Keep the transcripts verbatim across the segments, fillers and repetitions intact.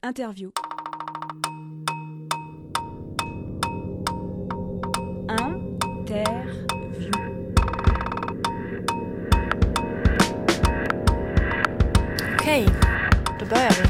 Interview. Interview. Okej, då börjar vi.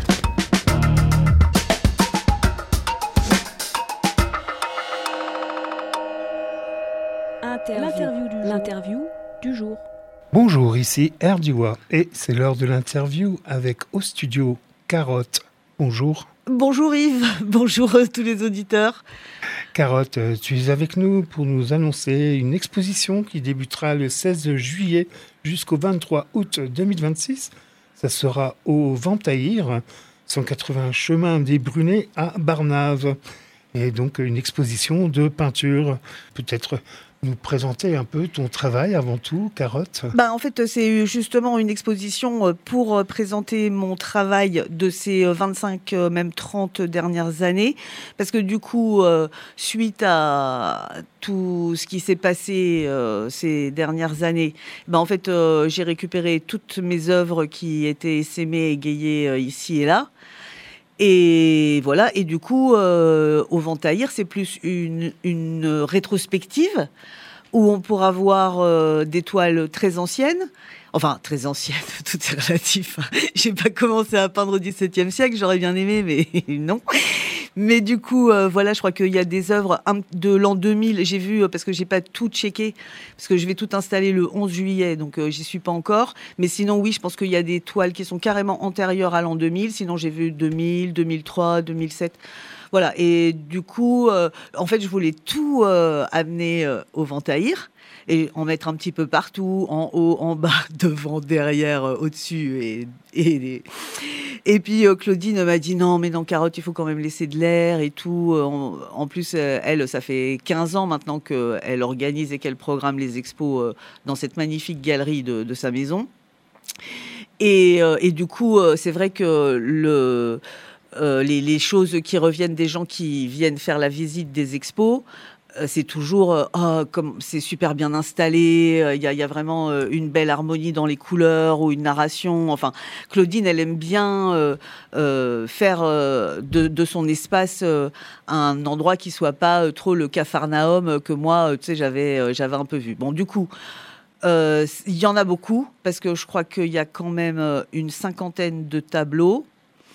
Interview. L'interview du jour. L'interview du jour. Bonjour, ici Erdiwa et c'est l'heure de l'interview avec au studio Carotte. Bonjour. Bonjour Yves, bonjour à tous les auditeurs. Carotte, tu es avec nous pour nous annoncer une exposition qui débutera le seize juillet jusqu'au vingt-trois août deux mille vingt-six. Ça sera au Ventaïr, cent quatre-vingts chemin des Brunets à Barnave. Et donc une exposition de peinture. Peut-être nous présenter un peu ton travail avant tout, Carotte. Bah, en fait, c'est justement une exposition pour présenter mon travail de ces vingt-cinq, même trente dernières années. Parce que du coup, euh, suite à tout ce qui s'est passé euh, ces dernières années, bah, en fait, euh, j'ai récupéré toutes mes œuvres qui étaient essaimées, égayées euh, ici et là. Et voilà, et du coup, euh, au Ventaïr, c'est plus une, une rétrospective où on pourra voir euh, des toiles très anciennes. Enfin, très anciennes, tout est relatif. J'ai pas commencé à peindre au dix-septième siècle, j'aurais bien aimé, mais non. Mais du coup, euh, voilà, je crois qu'il y a des œuvres de l'an deux mille. J'ai vu, parce que j'ai pas tout checké, parce que je vais tout installer le onze juillet, donc euh, j'y suis pas encore. Mais sinon, oui, je pense qu'il y a des toiles qui sont carrément antérieures à l'an deux mille. Sinon, j'ai vu deux mille, deux mille trois, deux mille sept. Voilà. Et du coup, euh, en fait, je voulais tout euh, amener euh, au Ventaïr et en mettre un petit peu partout, en haut, en bas, devant, derrière, euh, au-dessus. Et, et, et puis euh, Claudine m'a dit non, mais dans Carotte, il faut quand même laisser de l'air et tout. En, en plus, euh, elle, ça fait quinze ans maintenant qu'elle organise et qu'elle programme les expos euh, dans cette magnifique galerie de, de sa maison. Et, euh, et du coup, euh, c'est vrai que le, euh, les, les choses qui reviennent des gens qui viennent faire la visite des expos, c'est toujours euh, oh, comme c'est super bien installé, il euh, y, y a vraiment euh, une belle harmonie dans les couleurs ou une narration. Enfin, Claudine, elle aime bien euh, euh, faire euh, de, de son espace euh, un endroit qui soit pas euh, trop le capharnaüm que moi, euh, tu sais, j'avais euh, j'avais un peu vu. Bon, du coup, il euh, y en a beaucoup parce que je crois qu'il y a quand même euh, une cinquantaine de tableaux.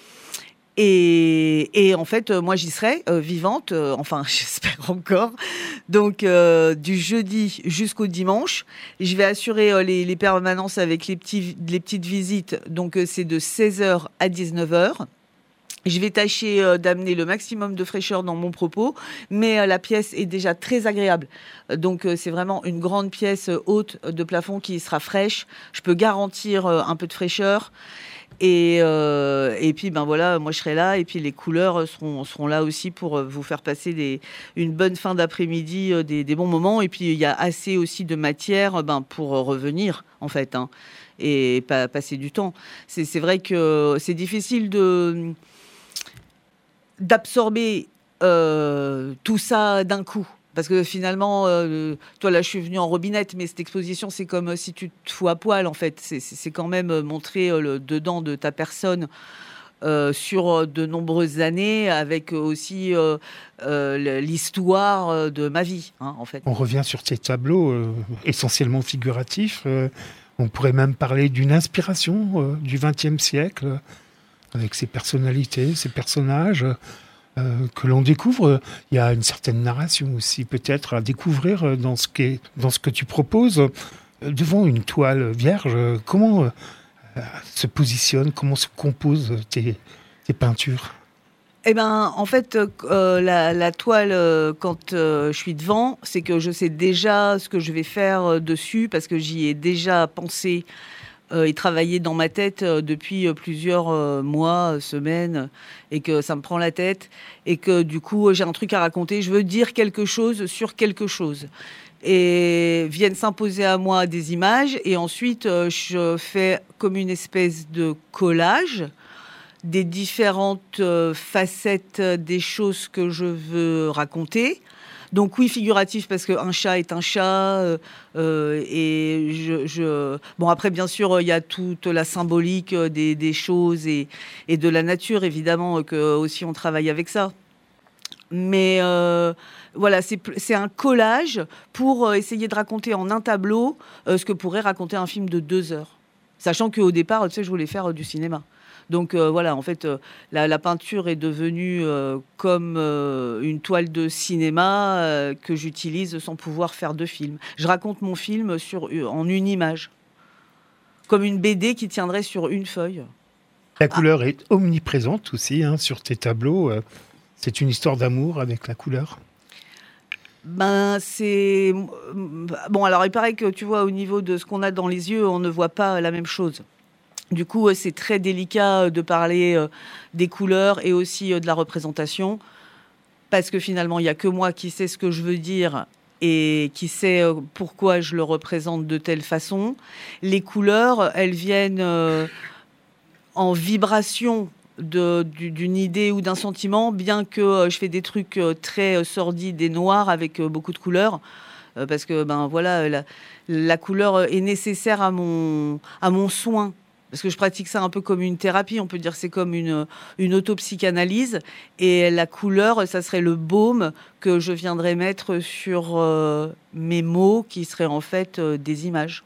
Et, et en fait, moi, j'y serai euh, vivante, euh, enfin, j'espère encore. Donc, euh, du jeudi jusqu'au dimanche, je vais assurer euh, les, les permanences avec les, petits, les petites visites. Donc, euh, c'est de seize heures à dix-neuf heures. Je vais tâcher euh, d'amener le maximum de fraîcheur dans mon propos, mais euh, la pièce est déjà très agréable. Donc, euh, c'est vraiment une grande pièce euh, haute de plafond qui sera fraîche. Je peux garantir euh, un peu de fraîcheur. Et, euh, et puis, ben voilà, moi je serai là. Et puis, les couleurs seront, seront là aussi pour vous faire passer des, une bonne fin d'après-midi, des, des bons moments. Et puis, il y a assez aussi de matière ben, pour revenir, en fait, hein, et pas passer du temps. C'est, c'est vrai que c'est difficile de, d'absorber euh, tout ça d'un coup. Parce que finalement, euh, toi là, je suis venue en robinette, mais cette exposition, c'est comme si tu te fous à poil, en fait. C'est, c'est, c'est quand même montrer euh, le dedans de ta personne euh, sur de nombreuses années, avec aussi euh, euh, l'histoire de ma vie, hein, en fait. On revient sur tes tableaux euh, essentiellement figuratifs. Euh, on pourrait même parler d'une inspiration euh, du vingtième siècle, avec ses personnalités, ses personnages. Euh, que l'on découvre, il y a une certaine narration aussi peut-être à découvrir dans ce, qu'est, dans ce que tu proposes. Devant une toile vierge, comment euh, se positionnent, comment se composent tes, tes peintures ? Eh ben, en fait, euh, la, la toile, euh, quand euh, je suis devant, c'est que je sais déjà ce que je vais faire euh, dessus, parce que j'y ai déjà pensé Euh, et travailler dans ma tête euh, depuis euh, plusieurs euh, mois, euh, semaines, et que ça me prend la tête, et que du coup j'ai un truc à raconter, je veux dire quelque chose sur quelque chose. Et viennent s'imposer à moi des images, et ensuite euh, je fais comme une espèce de collage des différentes euh, facettes des choses que je veux raconter. Donc oui, figuratif parce qu'un chat est un chat. Euh, euh, et je, je... Bon, après, bien sûr, il y a toute la symbolique des, des choses et, et de la nature, évidemment, que aussi on travaille avec ça. Mais euh, voilà, c'est, c'est un collage pour essayer de raconter en un tableau euh, ce que pourrait raconter un film de deux heures. Sachant qu'au départ, tu sais, je voulais faire euh, du cinéma. Donc euh, voilà, en fait, euh, la, la peinture est devenue euh, comme euh, une toile de cinéma euh, que j'utilise sans pouvoir faire de film. Je raconte mon film sur, en une image, comme une B D qui tiendrait sur une feuille. La couleur ah. est omniprésente aussi hein, sur tes tableaux. C'est une histoire d'amour avec la couleur. Ben, c'est... Bon, alors il paraît que, tu vois, au niveau de ce qu'on a dans les yeux, on ne voit pas la même chose. Du coup, c'est très délicat de parler des couleurs et aussi de la représentation, parce que finalement, il n'y a que moi qui sais ce que je veux dire et qui sait pourquoi je le représente de telle façon. Les couleurs, elles viennent en vibration de, d'une idée ou d'un sentiment, bien que je fais des trucs très sordides et noirs avec beaucoup de couleurs, parce que ben, voilà, la, la couleur est nécessaire à mon, à mon soin. Parce que je pratique ça un peu comme une thérapie, on peut dire que c'est comme une, une autopsychanalyse. Et la couleur, ça serait le baume que je viendrais mettre sur euh, mes mots, qui seraient en fait euh, des images.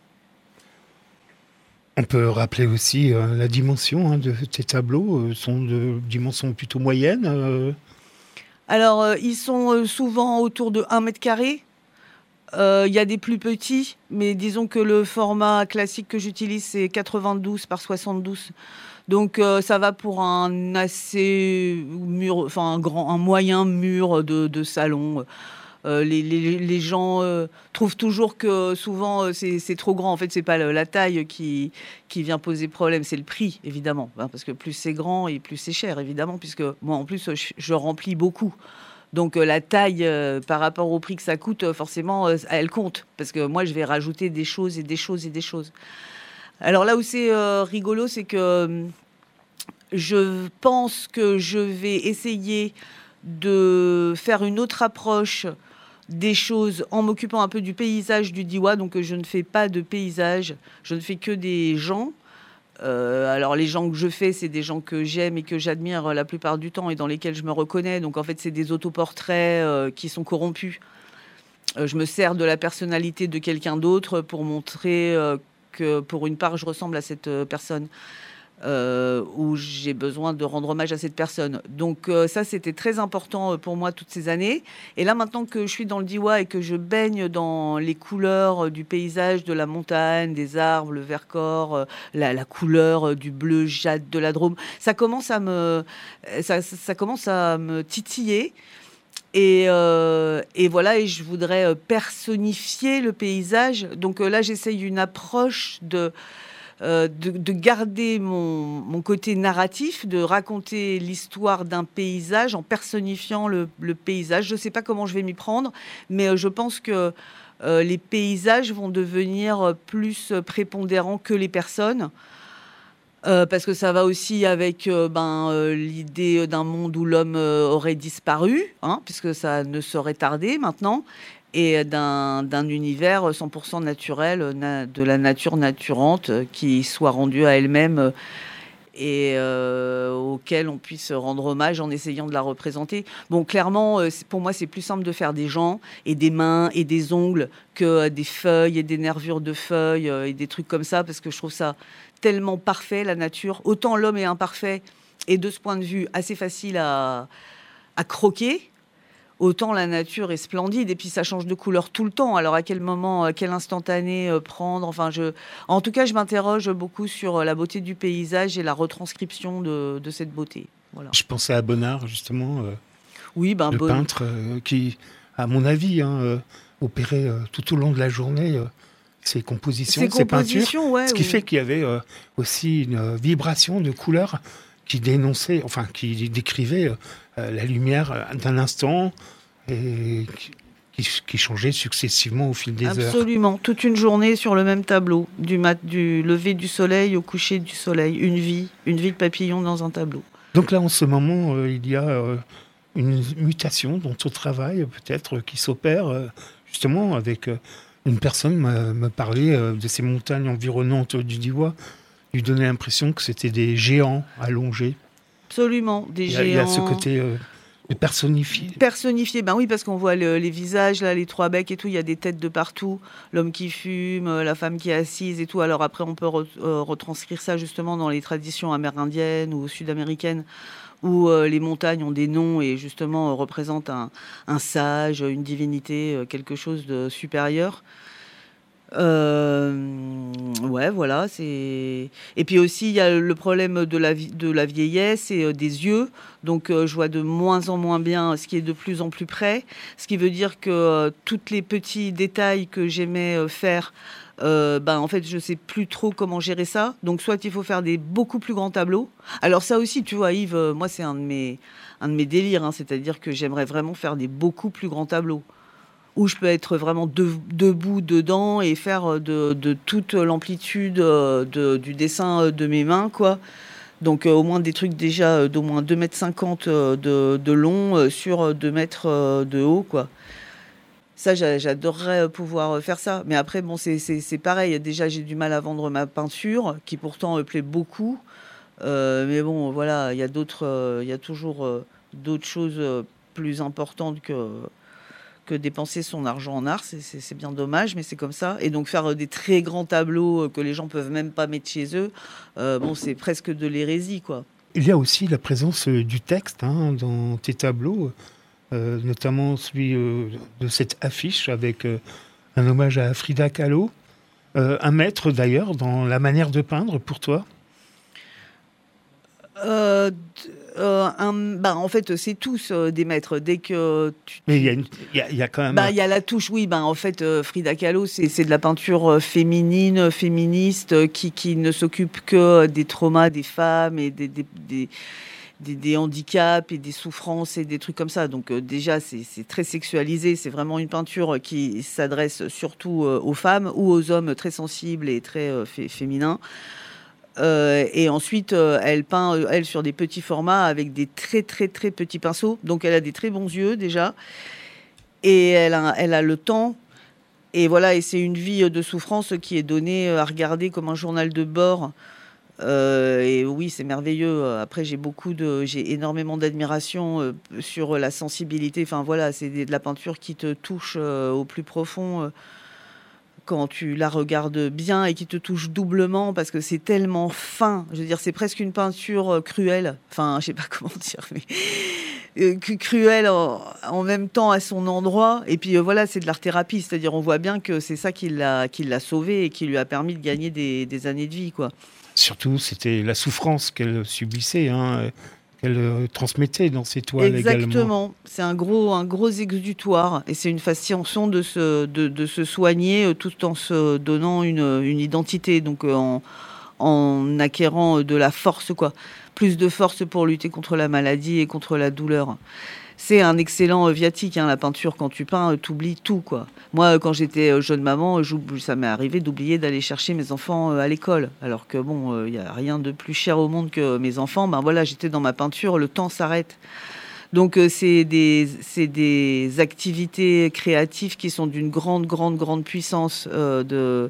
On peut rappeler aussi euh, la dimension hein, de tes tableaux, euh, sont de dimension plutôt moyenne. Euh... Alors, euh, ils sont euh, souvent autour de un mètre carré. Il euh, y a des plus petits, mais disons que le format classique que j'utilise, c'est quatre-vingt-douze par soixante-douze. Donc euh, ça va pour un assez mur, enfin un grand, un moyen mur de, de salon. Euh, les, les, les gens euh, trouvent toujours que souvent euh, c'est, c'est trop grand. En fait, c'est pas le, la taille qui, qui vient poser problème, c'est le prix, évidemment. Hein, parce que plus c'est grand et plus c'est cher, évidemment, puisque moi, en plus, je, je remplis beaucoup. Donc euh, la taille euh, par rapport au prix que ça coûte, euh, forcément, euh, elle compte. Parce que moi, je vais rajouter des choses et des choses et des choses. Alors là où c'est euh, rigolo, c'est que euh, je pense que je vais essayer de faire une autre approche des choses en m'occupant un peu du paysage du Diois. Donc euh, je ne fais pas de paysage, je ne fais que des gens. Euh, alors les gens que je fais, c'est des gens que j'aime et que j'admire la plupart du temps et dans lesquels je me reconnais. Donc en fait, c'est des autoportraits euh, qui sont corrompus. Euh, je me sers de la personnalité de quelqu'un d'autre pour montrer euh, que pour une part, je ressemble à cette euh, personne. Euh, où j'ai besoin de rendre hommage à cette personne. Donc euh, ça, c'était très important pour moi toutes ces années. Et là, maintenant que je suis dans le Diois et que je baigne dans les couleurs du paysage, de la montagne, des arbres, le Vercors, euh, la, la couleur du bleu jade de la Drôme, ça commence à me, ça, ça commence à me titiller. Et, euh, et voilà, et je voudrais personnifier le paysage. Donc euh, là, j'essaye une approche de Euh, de, de garder mon, mon côté narratif, de raconter l'histoire d'un paysage en personnifiant le, le paysage. Je ne sais pas comment je vais m'y prendre, mais euh, je pense que euh, les paysages vont devenir plus prépondérants que les personnes. Euh, parce que ça va aussi avec euh, ben, euh, l'idée d'un monde où l'homme euh, aurait disparu, hein, puisque ça ne saurait tarder maintenant. Et d'un, d'un univers cent pour cent naturel, na, de la nature naturante, qui soit rendue à elle-même et euh, auquel on puisse rendre hommage en essayant de la représenter. Bon, clairement, pour moi, c'est plus simple de faire des gens et des mains et des ongles que des feuilles et des nervures de feuilles et des trucs comme ça, parce que je trouve ça tellement parfait, la nature. Autant l'homme est imparfait et de ce point de vue assez facile à, à croquer, autant la nature est splendide, et puis ça change de couleur tout le temps. Alors à quel moment, à quel instantané euh, prendre enfin, je... En tout cas, je m'interroge beaucoup sur la beauté du paysage et la retranscription de, de cette beauté. Voilà. Je pensais à Bonnard, justement, euh, oui, ben, le bon... peintre euh, qui, à mon avis, hein, euh, opérait euh, tout au long de la journée euh, ses compositions, ses, ses peintures, ouais, ce qui oui. fait qu'il y avait euh, aussi une euh, vibration de couleurs qui dénonçait, enfin qui décrivait euh, la lumière d'un instant et qui, qui changeait successivement au fil des Absolument. heures. Absolument, toute une journée sur le même tableau, du, mat, du lever du soleil au coucher du soleil, une vie, une vie de papillon dans un tableau. Donc là, en ce moment, euh, il y a euh, une mutation dans ton travail, peut-être, qui s'opère euh, justement avec euh, une personne m'a, m'a parlé euh, de ces montagnes environnantes du Diois, lui donnait l'impression que c'était des géants allongés. Absolument, des il y a, géants. Il y a ce côté euh, personnifié. Personnifié, ben oui, parce qu'on voit le, les visages, là, les trois becs et tout, il y a des têtes de partout, l'homme qui fume, la femme qui est assise et tout. Alors après, on peut re, euh, retranscrire ça justement dans les traditions amérindiennes ou sud-américaines, où euh, les montagnes ont des noms et justement euh, représentent un, un sage, une divinité, euh, quelque chose de supérieur. Euh, ouais, voilà. C'est... Et puis aussi, il y a le problème de la, vi- de la vieillesse et euh, des yeux. Donc, euh, je vois de moins en moins bien ce qui est de plus en plus près. Ce qui veut dire que euh, tous les petits détails que j'aimais euh, faire, euh, ben, en fait, je sais plus trop comment gérer ça. Donc, soit il faut faire des beaucoup plus grands tableaux. Alors, ça aussi, tu vois, Yves, euh, moi, c'est un de mes, un de mes délires. Hein, c'est-à-dire que j'aimerais vraiment faire des beaucoup plus grands tableaux, où je peux être vraiment de, debout dedans et faire de, de toute l'amplitude de, du dessin de mes mains, quoi. Donc euh, au moins des trucs déjà d'au moins deux mètres cinquante de, de long euh, sur deux mètres de haut, quoi. Ça, j'a, j'adorerais pouvoir faire ça. Mais après, bon, c'est, c'est, c'est pareil. Déjà, j'ai du mal à vendre ma peinture, qui pourtant euh, plaît beaucoup. Euh, mais bon, voilà, il y a d'autres, euh, il y a toujours euh, d'autres choses euh, plus importantes que... que dépenser son argent en art, c'est, c'est, c'est bien dommage, mais c'est comme ça. Et donc faire des très grands tableaux que les gens peuvent même pas mettre chez eux, euh, bon, c'est presque de l'hérésie, quoi. Il y a aussi la présence euh, du texte hein, dans tes tableaux, euh, notamment celui euh, de cette affiche avec euh, un hommage à Frida Kahlo, euh, un maître d'ailleurs dans la manière de peindre pour toi. Euh, euh, un, bah, en fait, c'est tous euh, des maîtres. Dès que tu, Mais il y, y, y a quand même. Bah, il y a la touche, oui. Bah, en fait, euh, Frida Kahlo, c'est, c'est de la peinture féminine, féministe, euh, qui, qui ne s'occupe que des traumas des femmes et des, des, des, des, des handicaps et des souffrances et des trucs comme ça. Donc, euh, déjà, c'est, c'est très sexualisé. C'est vraiment une peinture qui s'adresse surtout euh, aux femmes ou aux hommes très sensibles et très euh, fé- féminins. Euh, et ensuite, euh, elle peint, euh, elle, sur des petits formats avec des très, très, très petits pinceaux. Donc, elle a des très bons yeux, déjà. Et elle a, elle a le temps. Et voilà, et c'est une vie de souffrance qui est donnée à regarder comme un journal de bord. Euh, et oui, c'est merveilleux. Après, j'ai beaucoup de, j'ai énormément d'admiration euh, sur la sensibilité. Enfin, voilà, c'est de la peinture qui te touche euh, au plus profond. Euh, quand tu la regardes bien et qui te touche doublement parce que c'est tellement fin. Je veux dire, c'est presque une peinture cruelle. Enfin, je sais pas comment dire, mais euh, cruelle en, en même temps à son endroit. Et puis euh, voilà, c'est de l'art-thérapie. C'est-à-dire, on voit bien que c'est ça qui l'a, qui l'a sauvée et qui lui a permis de gagner des, des années de vie, quoi. Surtout, c'était la souffrance qu'elle subissait, hein, qu'elle euh, transmettait dans ses toiles également. Exactement. C'est un gros, un gros exutoire. Et c'est une façon de se, de, de se soigner tout en se donnant une, une identité. Donc, en, en acquérant de la force, quoi. Plus de force pour lutter contre la maladie et contre la douleur. C'est un excellent viatique, hein, la peinture. Quand tu peins, t'oublies tout, quoi. Moi, quand j'étais jeune maman, ça m'est arrivé d'oublier d'aller chercher mes enfants à l'école. Alors que bon, il n'y a rien de plus cher au monde que mes enfants. Ben voilà, j'étais dans ma peinture, le temps s'arrête. Donc, c'est des, c'est des activités créatives qui sont d'une grande, grande, grande puissance euh, de...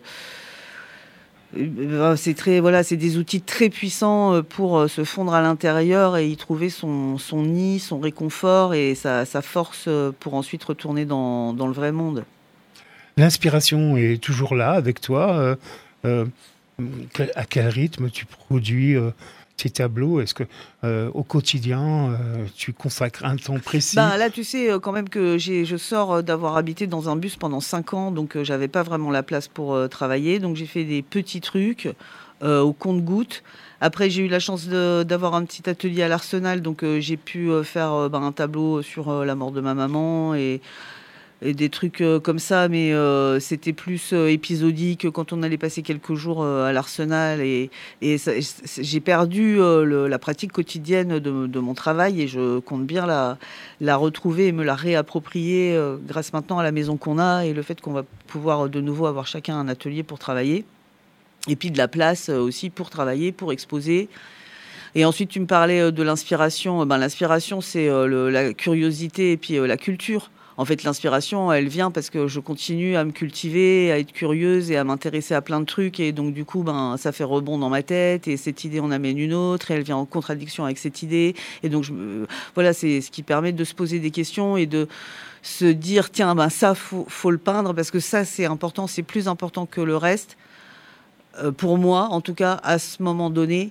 C'est très, voilà, c'est des outils très puissants pour se fondre à l'intérieur et y trouver son, son nid, son réconfort et sa, sa force pour ensuite retourner dans, dans le vrai monde. L'inspiration est toujours là avec toi. Euh, euh, à quel rythme tu produis euh, tes tableaux? Est-ce que euh, au quotidien euh, tu consacres un temps précis? Ben là, tu sais quand même que j'ai, je sors d'avoir habité dans un bus pendant cinq ans, donc euh, j'avais pas vraiment la place pour euh, travailler. Donc j'ai fait des petits trucs euh, au compte-gouttes. Après, j'ai eu la chance de, d'avoir un petit atelier à l'Arsenal, donc euh, j'ai pu euh, faire euh, ben, un tableau sur euh, la mort de ma maman et et des trucs euh, comme ça, mais euh, c'était plus euh, épisodique quand on allait passer quelques jours euh, à l'Arsenal et, et ça, j'ai perdu euh, le, la pratique quotidienne de, de mon travail et je compte bien la, la retrouver et me la réapproprier euh, grâce maintenant à la maison qu'on a et le fait qu'on va pouvoir de nouveau avoir chacun un atelier pour travailler et puis de la place aussi pour travailler, pour exposer. Et ensuite, tu me parlais de l'inspiration. Ben, l'inspiration, c'est euh, le, la curiosité et puis euh, la culture. En fait, l'inspiration, elle vient parce que je continue à me cultiver, à être curieuse et à m'intéresser à plein de trucs. Et donc, du coup, ben, ça fait rebond dans ma tête. Et cette idée en amène une autre. Et elle vient en contradiction avec cette idée. Et donc, je, euh, voilà, c'est ce qui permet de se poser des questions et de se dire, tiens, ben, ça, faut, faut le peindre parce que ça, c'est important. C'est plus important que le reste. Euh, pour moi, en tout cas, à ce moment donné.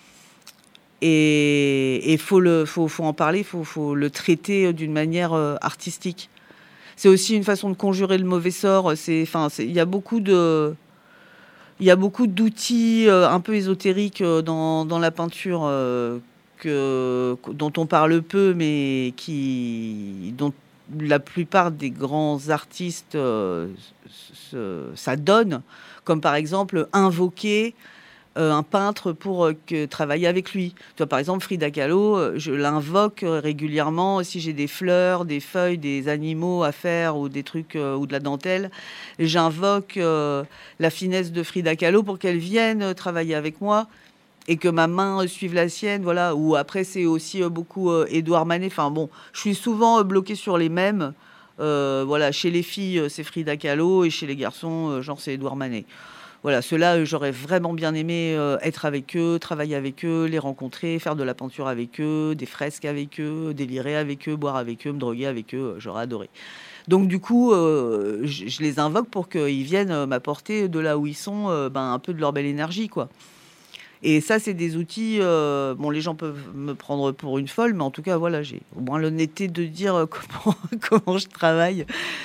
Et il faut, faut, faut en parler, il faut, faut le traiter d'une manière euh, artistique. C'est aussi une façon de conjurer le mauvais sort. Il y a beaucoup de... Il y a beaucoup d'outils euh, un peu ésotériques euh, dans, dans la peinture euh, que, dont on parle peu, mais qui, dont la plupart des grands artistes euh, s'adonnent, comme par exemple invoquer Euh, un peintre pour euh, que, travailler avec lui. Tu vois, par exemple, Frida Kahlo, euh, je l'invoque régulièrement si j'ai des fleurs, des feuilles, des animaux à faire ou des trucs euh, ou de la dentelle. J'invoque euh, la finesse de Frida Kahlo pour qu'elle vienne travailler avec moi et que ma main suive la sienne. Voilà. Ou après, c'est aussi euh, beaucoup euh, Édouard Manet. Enfin bon, je suis souvent euh, bloquée sur les mêmes. Euh, voilà, chez les filles, c'est Frida Kahlo et chez les garçons, euh, genre c'est Édouard Manet. Voilà, ceux-là, j'aurais vraiment bien aimé euh, être avec eux, travailler avec eux, les rencontrer, faire de la peinture avec eux, des fresques avec eux, délirer avec eux, boire avec eux, me droguer avec eux. J'aurais adoré. Donc, du coup, euh, je, je les invoque pour qu'ils viennent m'apporter de là où ils sont euh, ben, un peu de leur belle énergie, quoi. Et ça, c'est des outils... Euh, bon, les gens peuvent me prendre pour une folle, mais en tout cas, voilà, j'ai au moins l'honnêteté de dire comment, comment je travaille.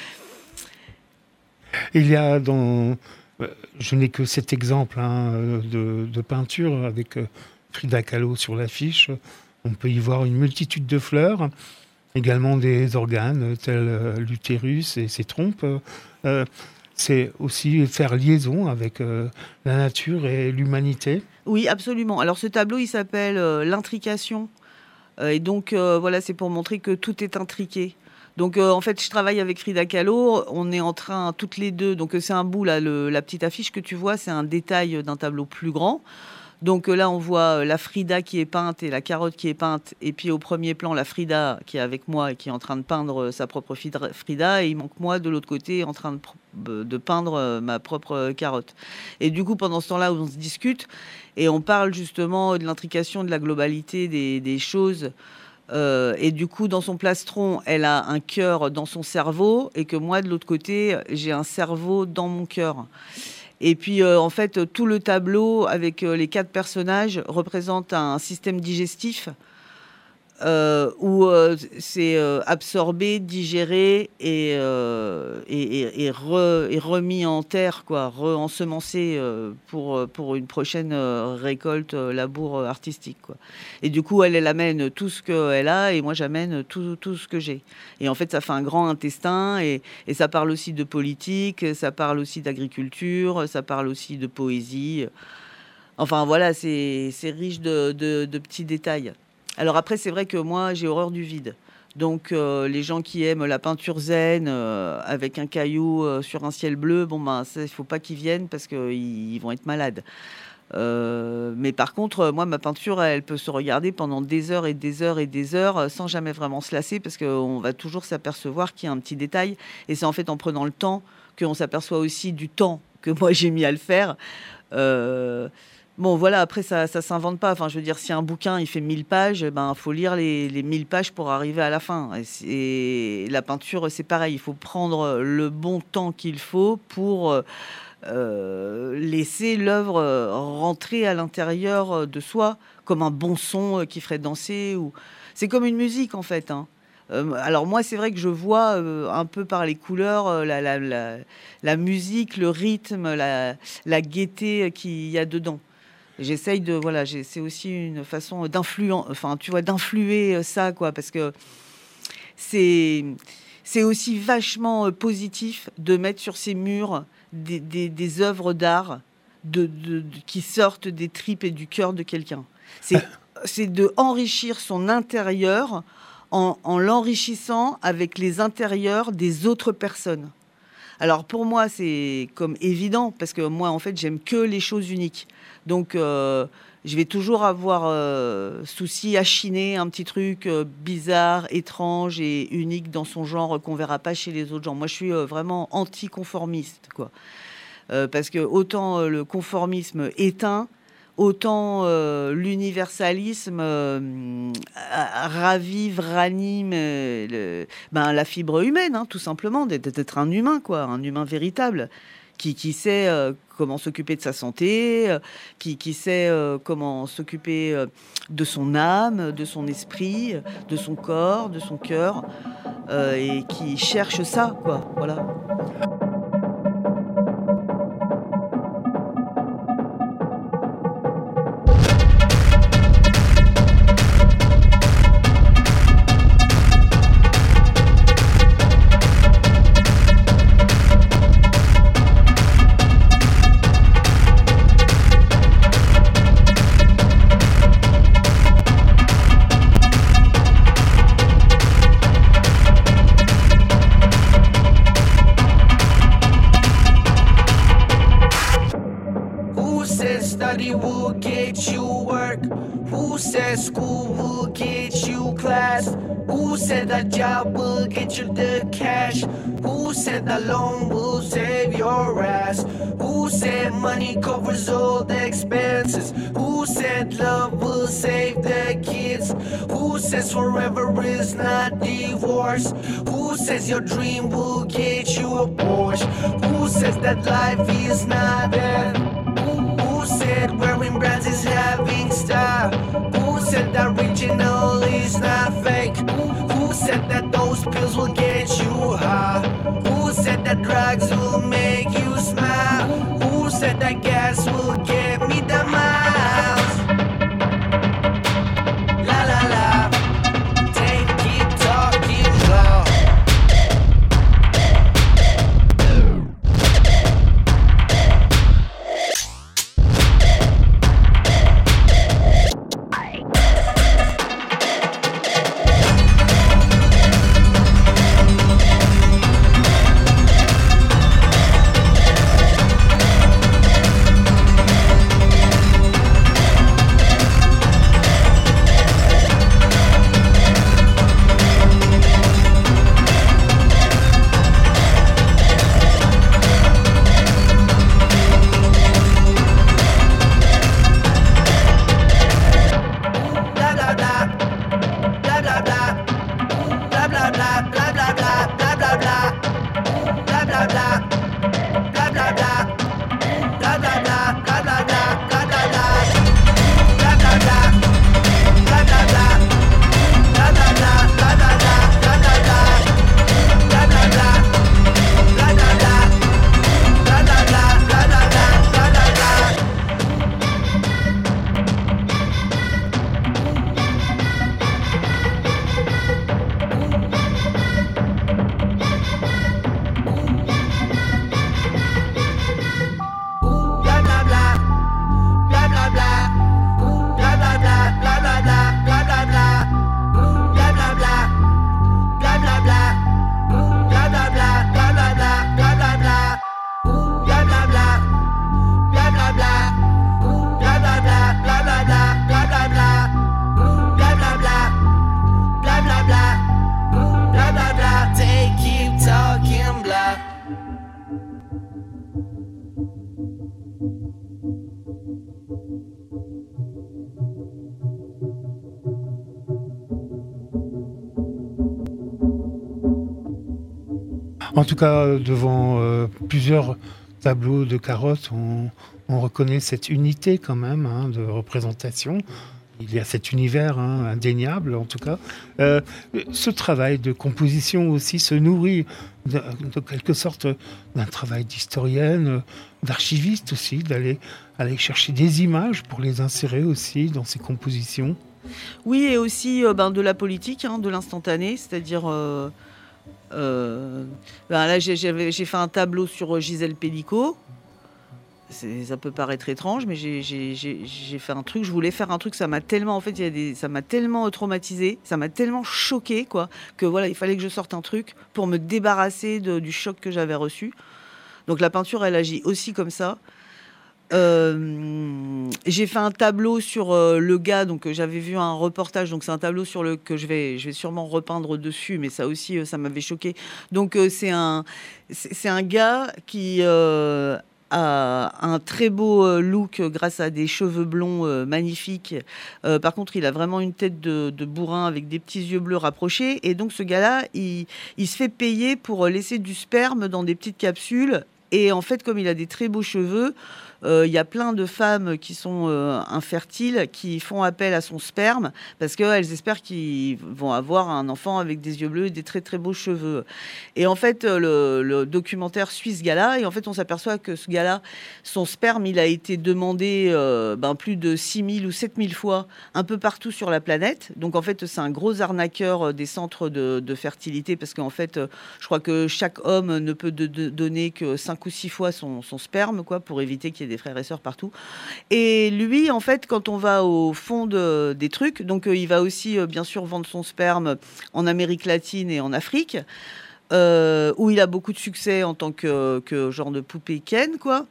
Il y a dans... Je n'ai que cet exemple hein, de, de peinture avec Frida Kahlo sur l'affiche. On peut y voir une multitude de fleurs, également des organes tels l'utérus et ses trompes. Euh, c'est aussi faire liaison avec euh, la nature et l'humanité. Oui, absolument. Alors ce tableau, il s'appelle euh, l'intrication. Euh, et donc, euh, voilà, c'est pour montrer que tout est intriqué. Donc, euh, en fait, je travaille avec Frida Kahlo. On est en train, toutes les deux... Donc, c'est un bout, là, le, la petite affiche que tu vois, c'est un détail d'un tableau plus grand. Donc, euh, là, on voit la Frida qui est peinte et la carotte qui est peinte. Et puis, au premier plan, la Frida qui est avec moi et qui est en train de peindre sa propre Frida. Et il manque moi, de l'autre côté, en train de, de peindre ma propre carotte. Et du coup, pendant ce temps-là, on se discute et on parle justement de l'intrication, de la globalité des, des choses. Euh, et du coup, dans son plastron, elle a un cœur dans son cerveau et que moi, de l'autre côté, j'ai un cerveau dans mon cœur. Et puis, euh, en fait, tout le tableau avec euh, les quatre personnages représente un système digestif euh, où euh, c'est euh, absorbé, digéré et, euh, et, et, et, re, et remis en terre, quoi, re-ensemencé euh, pour, pour une prochaine euh, récolte, euh, labour euh, artistique, quoi. Et du coup, elle, elle amène tout ce qu'elle a et moi, j'amène tout, tout ce que j'ai. Et en fait, ça fait un grand intestin et, et ça parle aussi de politique, ça parle aussi d'agriculture, ça parle aussi de poésie. Enfin, voilà, c'est, c'est riche de, de, de petits détails. Alors après, c'est vrai que moi, j'ai horreur du vide. Donc, euh, les gens qui aiment la peinture zen euh, avec un caillou euh, sur un ciel bleu, bon, ben, il ne faut pas qu'ils viennent parce qu'ils ils vont être malades. Euh, mais par contre, moi, ma peinture, elle peut se regarder pendant des heures et des heures et des heures sans jamais vraiment se lasser parce qu'on va toujours s'apercevoir qu'il y a un petit détail. Et c'est en fait en prenant le temps qu'on s'aperçoit aussi du temps que moi, j'ai mis à le faire. Euh, Bon, voilà, après, ça ça s'invente pas. Enfin, je veux dire, si un bouquin, il fait mille pages, ben, faut lire les, les mille pages pour arriver à la fin. Et, et la peinture, c'est pareil. Il faut prendre le bon temps qu'il faut pour euh, laisser l'œuvre rentrer à l'intérieur de soi, comme un bon son qui ferait danser. Ou... C'est comme une musique, en fait, hein. Euh, alors moi, c'est vrai que je vois euh, un peu par les couleurs euh, la, la, la, la musique, le rythme, la, la gaieté qu'il y a dedans. J'essaye de voilà, j'ai, c'est aussi une façon d'influer, enfin tu vois, d'influer ça quoi, parce que c'est c'est aussi vachement positif de mettre sur ces murs des, des, des œuvres d'art de, de, de qui sortent des tripes et du cœur de quelqu'un. C'est c'est de enrichir son intérieur en, en l'enrichissant avec les intérieurs des autres personnes. Alors pour moi, c'est comme évident, parce que moi, en fait, j'aime que les choses uniques. Donc, euh, je vais toujours avoir euh, souci à chiner un petit truc euh, bizarre, étrange et unique dans son genre qu'on verra pas chez les autres genres. Moi, je suis euh, vraiment anti-conformiste, quoi. Euh, parce que autant euh, le conformisme éteint, autant euh, l'universalisme euh, ravive, ranime euh, le, ben, la fibre humaine, hein, tout simplement, d'être, d'être un humain, quoi, un humain véritable, qui, qui sait euh, comment s'occuper de sa santé, euh, qui, qui sait euh, comment s'occuper euh, de son âme, de son esprit, de son corps, de son cœur, euh, et qui cherche ça, quoi, voilà. Job will get you the cash. Who said that loan will save your ass? Who said money covers all the expenses? Who said love will save the kids? Who says forever is not divorce? Who says your dream will get you a Porsche? Who says that life is not bad? Who said wearing brands is having style? Who said that original is not fake? Who said that those pills will get you high? Who said that drugs will make you smile? Who said that gas will get me the miles? La la la, take keep talking loud. En tout cas, devant euh, plusieurs tableaux de Carotte, on, on reconnaît cette unité quand même hein, de représentation. Il y a cet univers hein, indéniable, en tout cas. Euh, ce travail de composition aussi se nourrit de, de quelque sorte d'un travail d'historienne, d'archiviste aussi, d'aller aller chercher des images pour les insérer aussi dans ses compositions. Oui, et aussi euh, ben, de la politique, hein, de l'instantané, c'est-à-dire... Euh, euh, ben, là, j'ai, j'ai fait un tableau sur Gisèle Pellicot. c'est, ça peut paraître étrange, mais j'ai, j'ai, j'ai, j'ai fait un truc. Je voulais faire un truc. Ça m'a tellement, en fait, il y a des, ça m'a tellement traumatisé, ça m'a tellement choqué, quoi, que voilà, il fallait que je sorte un truc pour me débarrasser de, du choc que j'avais reçu. Donc la peinture, elle agit aussi comme ça. Euh, j'ai fait un tableau sur euh, le gars, donc euh, j'avais vu un reportage, donc c'est un tableau sur le que je vais, je vais sûrement repeindre dessus, mais ça aussi, euh, ça m'avait choqué. Donc euh, c'est un, c'est, c'est un gars qui euh, a un très beau euh, look grâce à des cheveux blonds euh, magnifiques. Euh, par contre, il a vraiment une tête de, de bourrin avec des petits yeux bleus rapprochés, et donc ce gars-là, il, il se fait payer pour laisser du sperme dans des petites capsules. Et en fait, comme il a des très beaux cheveux, il euh, y a plein de femmes qui sont euh, infertiles qui font appel à son sperme parce qu'elles espèrent qu'ils vont avoir un enfant avec des yeux bleus et des très très beaux cheveux. Et en fait, le, le documentaire suit ce gars-là et en fait, on s'aperçoit que ce gars-là, son sperme, il a été demandé euh, ben, plus de six mille ou sept mille fois un peu partout sur la planète. Donc en fait, c'est un gros arnaqueur des centres de, de fertilité parce qu'en fait, je crois que chaque homme ne peut de, de donner que cinq ou six fois son, son sperme, quoi, pour éviter qu'il y ait des frères et sœurs partout. Et lui, en fait, quand on va au fond de, des trucs, donc euh, il va aussi, euh, bien sûr, vendre son sperme en Amérique latine et en Afrique, euh, où il a beaucoup de succès en tant que, que genre de poupée Ken, quoi.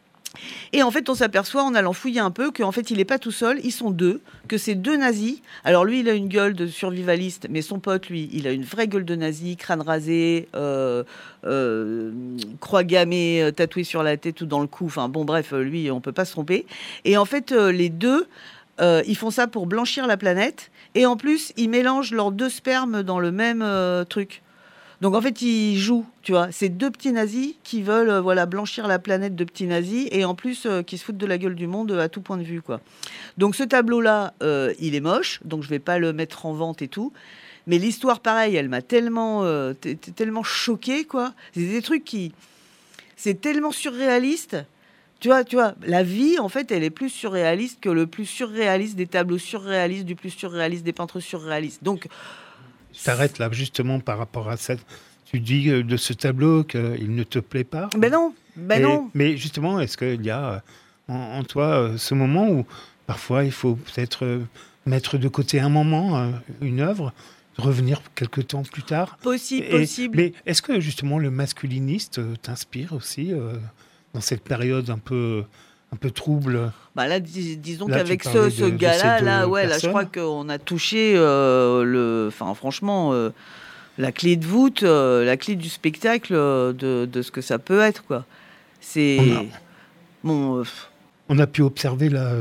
Et en fait, on s'aperçoit en allant fouiller un peu qu'en fait, il n'est pas tout seul, ils sont deux, que c'est deux nazis. Alors lui, il a une gueule de survivaliste, mais son pote, lui, il a une vraie gueule de nazi, crâne rasé, euh, euh, croix gammée tatouée sur la tête ou dans le cou. Enfin bon, bref, lui, on ne peut pas se tromper. Et en fait, euh, les deux, euh, ils font ça pour blanchir la planète. Et en plus, ils mélangent leurs deux spermes dans le même euh, truc. Donc en fait, ils jouent, tu vois. C'est deux petits nazis qui veulent euh, voilà, blanchir la planète de petits nazis et en plus euh, qui se foutent de la gueule du monde à tout point de vue, quoi. Donc ce tableau-là, euh, il est moche, donc je vais pas le mettre en vente et tout. Mais l'histoire, pareil, elle m'a tellement, euh, t- t- tellement choquée, quoi. C'est des trucs qui... C'est tellement surréaliste. Tu vois, tu vois, la vie, en fait, elle est plus surréaliste que le plus surréaliste des tableaux surréalistes, du plus surréaliste des peintres surréalistes. Donc... Je t'arrête là, justement, par rapport à ça. Tu dis de ce tableau qu'il ne te plaît pas. Ben non, ben Et, non. Mais justement, est-ce qu'il y a en, en toi ce moment où parfois il faut peut-être mettre de côté un moment, une œuvre, revenir quelques temps plus tard? Possible, Et, possible. Mais est-ce que justement le masculiniste t'inspire aussi euh, dans cette période un peu... un peu trouble? Bah là, dis, disons là, qu'avec ce, ce de, gars-là, de là, ouais, là, je crois qu'on a touché euh, le, enfin, franchement, euh, la clé de voûte, euh, la clé du spectacle euh, de, de ce que ça peut être, quoi. C'est a... bon. Euh... On a pu observer la,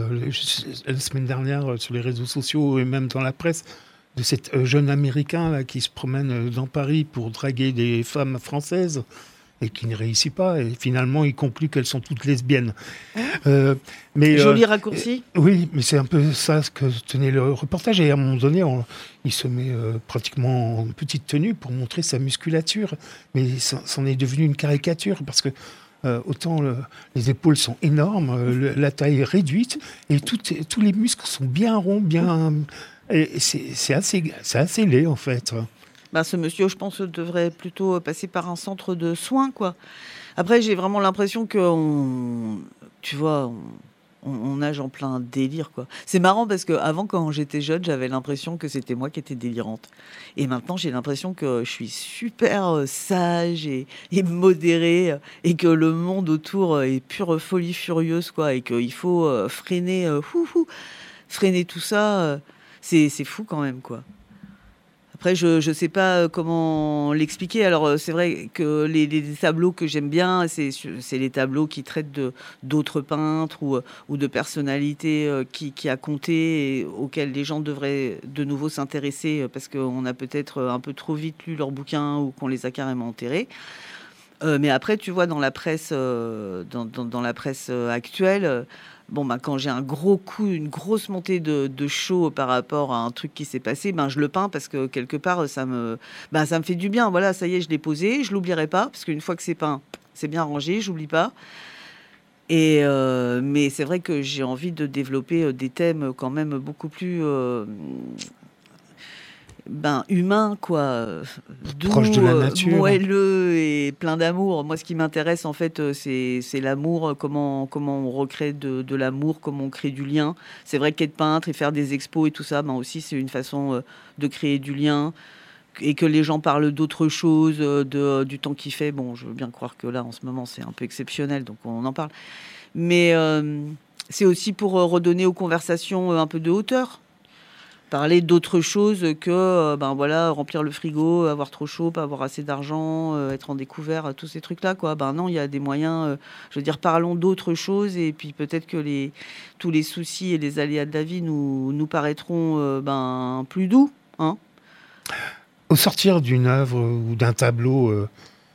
la semaine dernière sur les réseaux sociaux et même dans la presse de cet jeune Américain là, qui se promène dans Paris pour draguer des femmes françaises et qui ne réussit pas. Et finalement, il conclut qu'elles sont toutes lesbiennes. Hein euh, mais, Joli euh, raccourci. Euh, oui, mais c'est un peu ça ce que tenait le reportage. Et à un moment donné, on, il se met euh, pratiquement en petite tenue pour montrer sa musculature. Mais ça, c'en est devenu une caricature parce que euh, autant le, les épaules sont énormes, euh, le, la taille est réduite et tout, tous les muscles sont bien ronds, bien... Et, et c'est, c'est, assez, c'est assez laid, en fait. Ben, ce monsieur, je pense, devrait plutôt passer par un centre de soins, quoi. Après, j'ai vraiment l'impression qu'on, tu vois, on, on nage en plein délire, quoi. C'est marrant parce qu'avant, quand j'étais jeune, j'avais l'impression que c'était moi qui étais délirante. Et maintenant, j'ai l'impression que je suis super sage et, et modérée et que le monde autour est pure folie furieuse, quoi. Et qu'il faut freiner, euh, hou, hou, freiner tout ça. Euh, c'est, c'est fou quand même, quoi. Après, je ne sais pas comment l'expliquer. Alors, c'est vrai que les, les tableaux que j'aime bien, c'est, c'est les tableaux qui traitent de, d'autres peintres ou, ou de personnalités qui, qui a compté et auxquelles les gens devraient de nouveau s'intéresser parce qu'on a peut-être un peu trop vite lu leurs bouquins ou qu'on les a carrément enterrés. Euh, mais après, tu vois, dans la presse, euh, dans, dans, dans la presse actuelle... Bon, bah, quand j'ai un gros coup, une grosse montée de, de chaud par rapport à un truc qui s'est passé, ben, je le peins parce que quelque part, ça me, ben, ça me fait du bien. Voilà, ça y est, je l'ai posé, je l'oublierai pas parce qu'une fois que c'est peint, c'est bien rangé, j'oublie pas. Et euh, mais c'est vrai que j'ai envie de développer des thèmes quand même beaucoup plus, euh, ben, humain, quoi. Doux, proche de la nature. Moelleux et plein d'amour. Moi, ce qui m'intéresse, en fait, c'est, c'est l'amour, comment, comment on recrée de, de l'amour, comment on crée du lien. C'est vrai qu'être peintre et faire des expos et tout ça, ben aussi, c'est une façon de créer du lien. Et que les gens parlent d'autres choses, de, du temps qu'il fait. Bon, je veux bien croire que là, en ce moment, c'est un peu exceptionnel, donc on en parle. Mais euh, c'est aussi pour redonner aux conversations un peu de hauteur. Parler d'autres choses que, ben voilà, remplir le frigo, avoir trop chaud, pas avoir assez d'argent, euh, être en découvert, tous ces trucs-là, quoi. Ben non, il y a des moyens, euh, je veux dire, parlons d'autres choses, et puis peut-être que les, tous les soucis et les aléas de la vie nous, nous paraîtront euh, ben, plus doux, hein. Au sortir d'une œuvre ou d'un tableau euh,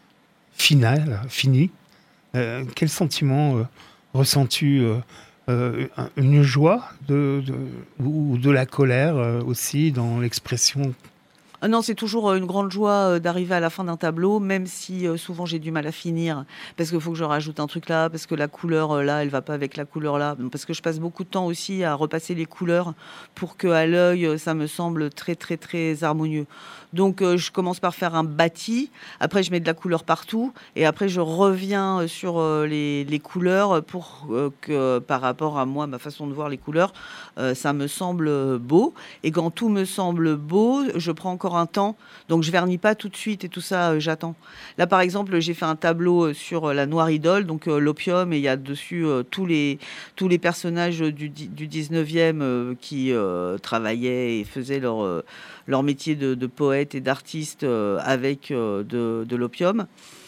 final, fini, euh, quel sentiment euh, ressens-tu euh, euh, une joie de, de, ou de la colère euh, aussi dans l'expression? Ah non, c'est toujours une grande joie d'arriver à la fin d'un tableau, même si euh, souvent j'ai du mal à finir, parce qu'il faut que je rajoute un truc là, parce que la couleur là, elle va pas avec la couleur là, parce que je passe beaucoup de temps aussi à repasser les couleurs pour que à l'œil ça me semble très très très harmonieux. Donc euh, je commence par faire un bâti, après je mets de la couleur partout, et après je reviens sur euh, les, les couleurs pour euh, que par rapport à moi, ma façon de voir les couleurs, euh, ça me semble beau. Et quand tout me semble beau, je prends encore un temps, donc je vernis pas tout de suite et tout ça, euh, j'attends. Là par exemple, j'ai fait un tableau sur la Noire Idole, donc euh, l'opium, et il y a dessus euh, tous les tous les personnages du, du dix-neuvième euh, qui euh, travaillaient et faisaient leur euh, leur métier de, de poète et d'artiste euh, avec euh, de, de l'opium.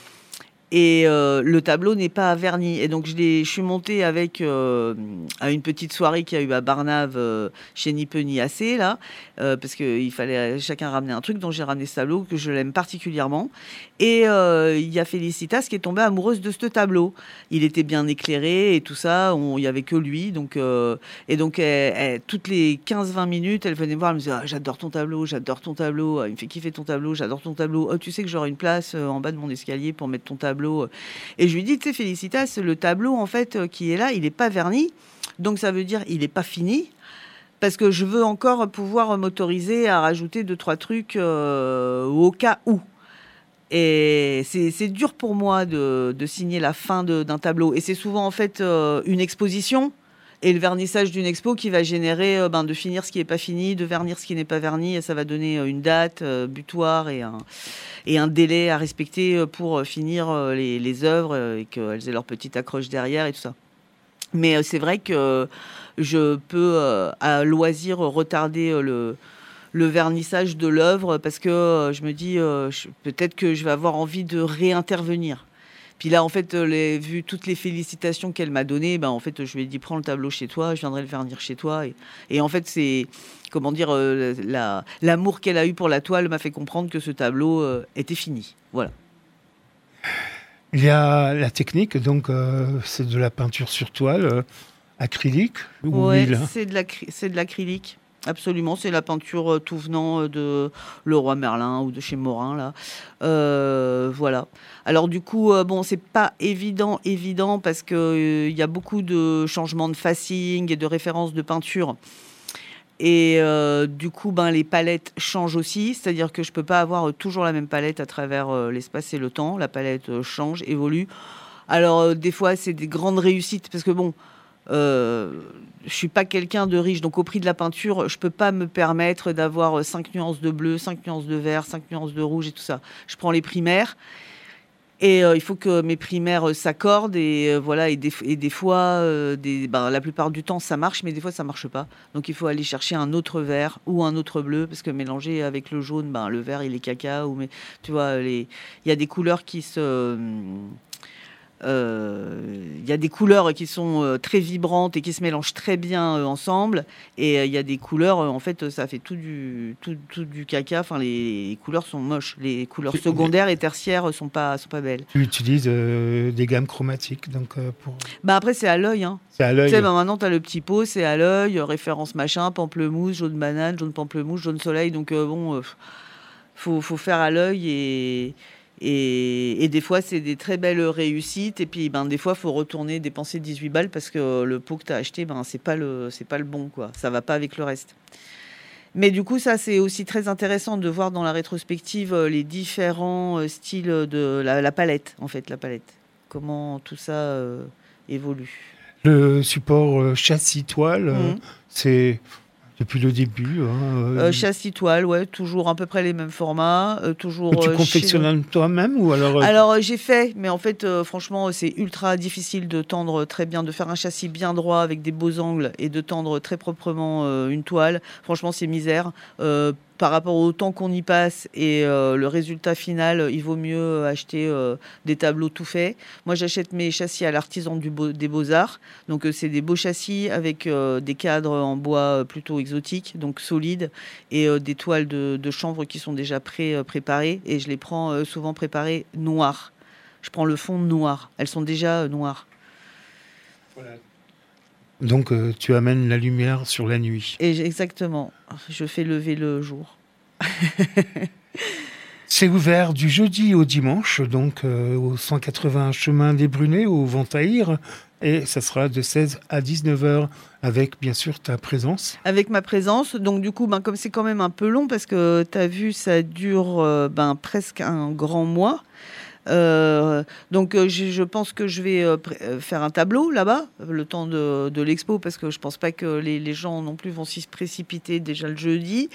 Et euh, le tableau n'est pas verni. Et donc, je, l'ai, je suis montée avec euh, à une petite soirée qu'il y a eu à Barnave, euh, chez Ni Peu Ni Assez, là, euh, parce qu'il fallait chacun ramener un truc. Donc, j'ai ramené ce tableau que je l'aime particulièrement. Et euh, il y a Félicitas qui est tombée amoureuse de ce tableau. Il était bien éclairé et tout ça. Il n'y avait que lui. Donc, euh, et donc, elle, elle, toutes les quinze vingt minutes, elle venait me voir. Elle me disait ah, j'adore ton tableau, j'adore ton tableau. Il me fait kiffer ton tableau, j'adore ton tableau. Oh, tu sais que j'aurai une place en bas de mon escalier pour mettre ton tableau. Et je lui dis, tu sais, Félicitas, le tableau, en fait, qui est là, il n'est pas verni. Donc, ça veut dire il n'est pas fini. Parce que je veux encore pouvoir m'autoriser à rajouter deux, trois trucs euh, au cas où. Et c'est, c'est dur pour moi de, de signer la fin de, d'un tableau. Et c'est souvent, en fait, euh, une exposition et le vernissage d'une expo qui va générer euh, ben, de finir ce qui n'est pas fini, de vernir ce qui n'est pas verni. Et ça va donner une date euh, butoir et un... et un délai à respecter pour finir les, les œuvres et qu'elles aient leur petite accroche derrière et tout ça. Mais c'est vrai que je peux à loisir retarder le, le vernissage de l'œuvre parce que je me dis je, peut-être que je vais avoir envie de réintervenir. Puis là, en fait, les, vu toutes les félicitations qu'elle m'a données, ben, en fait, je lui ai dit, prends le tableau chez toi, je viendrai le vernir chez toi. Et, et en fait, c'est, comment dire, euh, la, l'amour qu'elle a eu pour la toile m'a fait comprendre que ce tableau euh, était fini. Voilà. Il y a la technique, donc euh, c'est de la peinture sur toile, euh, acrylique ou ouais, huile. c'est de, la, c'est de l'acrylique. Absolument, c'est la peinture euh, tout venant euh, de Leroy Merlin ou de chez Morin, là. Euh, voilà. Alors du coup, euh, bon, c'est pas évident, évident, parce qu'il euh, y a beaucoup de changements de facing et de références de peinture. Et euh, du coup, ben, les palettes changent aussi, c'est-à-dire que je peux pas avoir toujours la même palette à travers euh, l'espace et le temps. La palette euh, change, évolue. Alors, euh, des fois, c'est des grandes réussites, parce que bon... Euh, je suis pas quelqu'un de riche, donc au prix de la peinture, je peux pas me permettre d'avoir cinq nuances de bleu, cinq nuances de vert, cinq nuances de rouge et tout ça. Je prends les primaires et euh, il faut que mes primaires euh, s'accordent et euh, voilà. Et des, et des fois, euh, des, ben, la plupart du temps, ça marche, mais des fois, ça marche pas. Donc il faut aller chercher un autre vert ou un autre bleu parce que mélanger avec le jaune, ben le vert il est caca. Ou mais tu vois, les, il y a des couleurs qui se euh, Il euh, y a des couleurs qui sont euh, très vibrantes et qui se mélangent très bien euh, ensemble. Et il euh, y a des couleurs, euh, en fait, ça fait tout du, tout, tout du caca. Enfin, les, les couleurs sont moches. Les couleurs secondaires et tertiaires sont pas, sont pas belles. Tu utilises euh, des gammes chromatiques, donc euh, pour... Bah après, c'est à l'œil. Hein. C'est à l'œil. Tu sais, bah, maintenant, tu as le petit pot, c'est à l'œil. Référence machin, pamplemousse, jaune banane, jaune pamplemousse, jaune soleil. Donc, euh, bon, euh, faut, faut faire à l'œil et... Et, et des fois, c'est des très belles réussites. Et puis, ben, des fois, il faut retourner dépenser dix-huit balles parce que le pot que tu as acheté, ben, c'est pas le, c'est pas le bon, quoi. Ça va pas avec le reste. Mais du coup, ça, c'est aussi très intéressant de voir dans la rétrospective euh, les différents euh, styles de la, la palette, en fait, la palette. Comment tout ça euh, évolue. Le support euh, châssis toile, euh, Mhm. c'est depuis le début. Hein, euh, Euh, châssis toile, ouais, toujours à peu près les mêmes formats, euh, toujours. que tu euh, chez confectionnes toi-même ou alors euh, Alors euh, j'ai fait, mais en fait euh, franchement c'est ultra difficile de tendre très bien, de faire un châssis bien droit avec des beaux angles et de tendre très proprement euh, une toile. Franchement c'est misère. Euh, par rapport au temps qu'on y passe et euh, le résultat final, il vaut mieux acheter euh, des tableaux tout faits. Moi j'achète mes châssis à l'artisan du beau- des Beaux-Arts. Donc euh, c'est des beaux châssis avec euh, des cadres en bois plutôt exotiques, donc solides, et euh, des toiles de, de chanvre qui sont déjà pré, euh, préparées. Et je les prends euh, souvent préparées noires. Je prends le fond noir. Elles sont déjà euh, noires. donc euh, tu amènes la lumière sur la nuit. Et j'ai- exactement, je fais lever le jour. C'est ouvert du jeudi au dimanche, donc euh, au cent quatre-vingts chemin des Brunets, au Ventaïr, et ça sera de seize à dix-neuf heures, avec bien sûr ta présence. Avec ma présence, donc du coup, ben, comme c'est quand même un peu long, parce que tu as vu, ça dure euh, ben, presque un grand mois. Euh, donc euh, je, je pense que je vais euh, pré- euh, faire un tableau là-bas, le temps de, de l'expo, parce que je pense pas que les, les gens non plus vont s'y précipiter déjà le jeudi.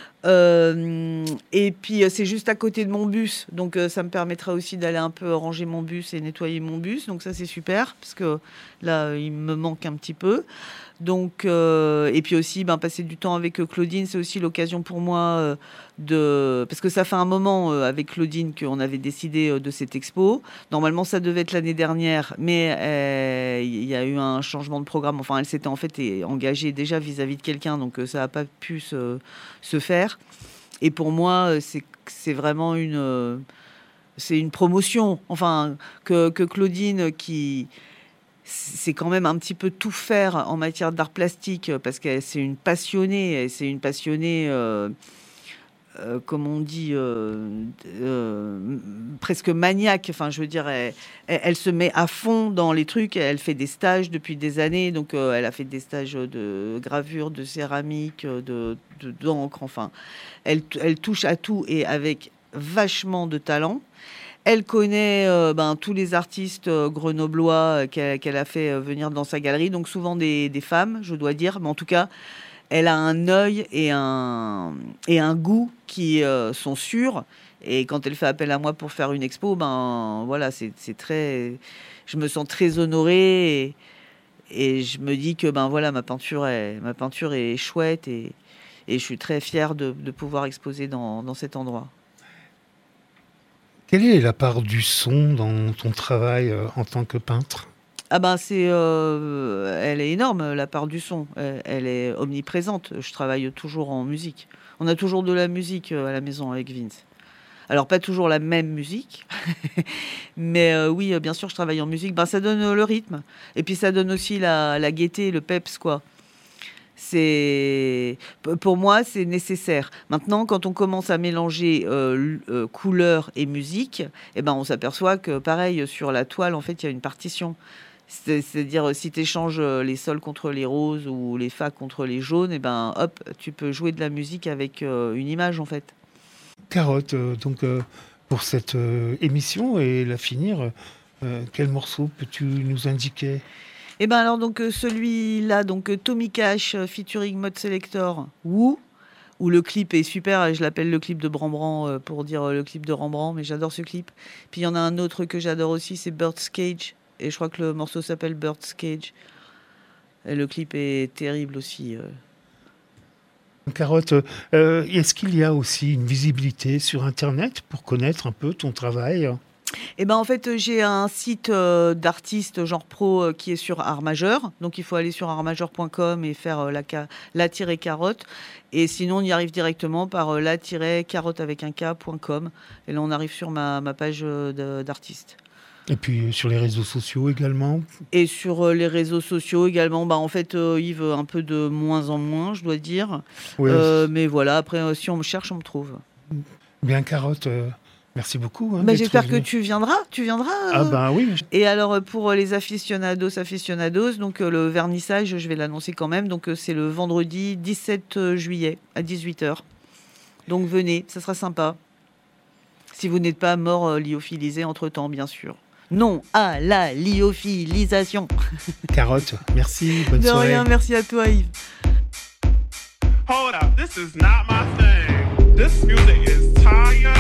Euh, et puis euh, c'est juste à côté de mon bus, donc euh, ça me permettra aussi d'aller un peu ranger mon bus et nettoyer mon bus, donc ça c'est super, parce que là euh, il me manque un petit peu. Donc, euh, et puis aussi, ben, passer du temps avec euh, Claudine, c'est aussi l'occasion pour moi euh, de... Parce que ça fait un moment euh, avec Claudine qu'on avait décidé euh, de cette expo. Normalement, ça devait être l'année dernière, mais euh, il y a eu un changement de programme. Enfin, elle s'était en fait eh, engagée déjà vis-à-vis de quelqu'un, donc euh, ça n'a pas pu se, se faire. Et pour moi, euh, c'est, c'est vraiment une... euh, c'est une promotion. Enfin, que, que Claudine qui... c'est quand même un petit peu tout faire en matière d'art plastique parce que c'est une passionnée, c'est une passionnée, euh, euh, comme on dit, euh, euh, presque maniaque. Enfin, je veux dire, elle, elle, elle se met à fond dans les trucs. Elle fait des stages depuis des années, donc euh, elle a fait des stages de gravure, de céramique, de, de d'encre. Enfin, elle, elle touche à tout et avec vachement de talent. Elle connaît euh, ben, tous les artistes euh, grenoblois euh, qu'elle, qu'elle a fait euh, venir dans sa galerie, donc souvent des, des femmes, je dois dire, mais en tout cas, elle a un œil et un, et un goût qui euh, sont sûrs. Et quand elle fait appel à moi pour faire une expo, ben voilà, c'est, c'est très, je me sens très honorée et, et je me dis que ben voilà, ma peinture est, ma peinture est chouette et, et je suis très fière de, de pouvoir exposer dans, dans cet endroit. Quelle est la part du son dans ton travail euh, en tant que peintre ? Ah ben c'est, euh, elle est énorme, la part du son. Elle, elle est omniprésente. Je travaille toujours en musique. On a toujours de la musique à la maison avec Vince. Alors pas toujours la même musique, mais euh, oui, bien sûr, je travaille en musique. Ben ça donne le rythme, et puis ça donne aussi la, la gaieté, le peps, quoi. C'est, pour moi, c'est nécessaire. Maintenant, quand on commence à mélanger euh, euh, couleur et musique, eh ben, on s'aperçoit que, pareil, sur la toile, en fait, il y a une partition. C'est, c'est-à-dire, si tu échanges les sols contre les roses ou les fas contre les jaunes, eh ben, hop, tu peux jouer de la musique avec euh, une image, en fait. Carotte, euh, donc euh, pour cette euh, émission et la finir, euh, quel morceau peux-tu nous indiquer ? Et ben alors donc euh, celui-là, donc euh, Tommy Cash euh, featuring Mode Selector, Woo, où le clip est super, et je l'appelle le clip de Rembrandt euh, pour dire euh, le clip de Rembrandt, mais j'adore ce clip. Puis il y en a un autre que j'adore aussi, c'est Bird's Cage, et je crois que le morceau s'appelle Bird's Cage. Et le clip est terrible aussi. Euh. Carotte, euh, est-ce qu'il y a aussi une visibilité sur Internet pour connaître un peu ton travail ? Eh ben en fait, j'ai un site euh, d'artiste genre pro euh, qui est sur Art Majeur. Donc il faut aller sur art majeur point com et faire euh, la, ca- la tiret carotte. Et sinon, on y arrive directement par euh, la tiret carotte avec un K point com. Et là, on arrive sur ma, ma page euh, de, d'artiste. Et puis sur les réseaux sociaux également ? Et sur euh, les réseaux sociaux également, bah, en fait, euh, Yves, un peu de moins en moins, je dois dire. Oui. Euh, mais voilà, après, euh, si on me cherche, on me trouve. Bien, Carotte, euh, Merci beaucoup. Hein, bah, j'espère que tu viendras. Tu viendras. Euh... Ah ben oui. Et alors pour les aficionados, aficionados, donc euh, le vernissage, je vais l'annoncer quand même. Donc euh, c'est le vendredi dix-sept juillet à dix-huit heures. Donc venez, ça sera sympa. Si vous n'êtes pas mort euh, lyophilisé entre-temps, bien sûr. Non à la lyophilisation. Carotte, merci, bonne De soirée. rien, merci à toi Yves. Hold up, this is not my thing. This music is tired.